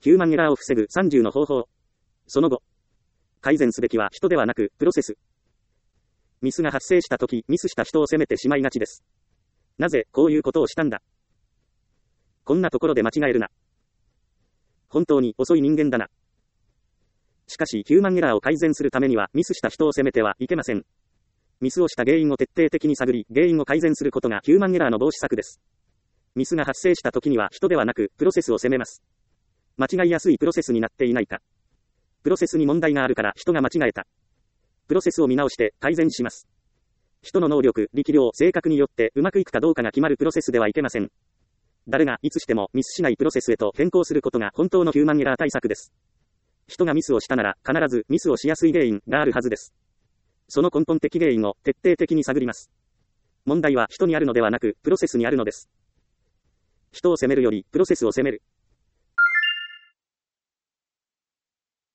ヒューマンエラーを防ぐ30の方法。その後。改善すべきは人ではなく、プロセス。ミスが発生したとき、ミスした人を責めてしまいがちです。なぜ、こういうことをしたんだ。こんなところで間違えるな。本当に遅い人間だな。しかし、ヒューマンエラーを改善するためには、ミスした人を責めてはいけません。ミスをした原因を徹底的に探り、原因を改善することがヒューマンエラーの防止策です。ミスが発生したときには人ではなく、プロセスを責めます。間違いやすいプロセスになっていないか。プロセスに問題があるから人が間違えた。プロセスを見直して改善します。人の能力、力量、性格によってうまくいくかどうかが決まるプロセスではいけません。誰がいつしてもミスしないプロセスへと変更することが本当のヒューマンエラー対策です。人がミスをしたなら必ずミスをしやすい原因があるはずです。その根本的原因を徹底的に探ります。問題は人にあるのではなくプロセスにあるのです。人を責めるよりプロセスを責める。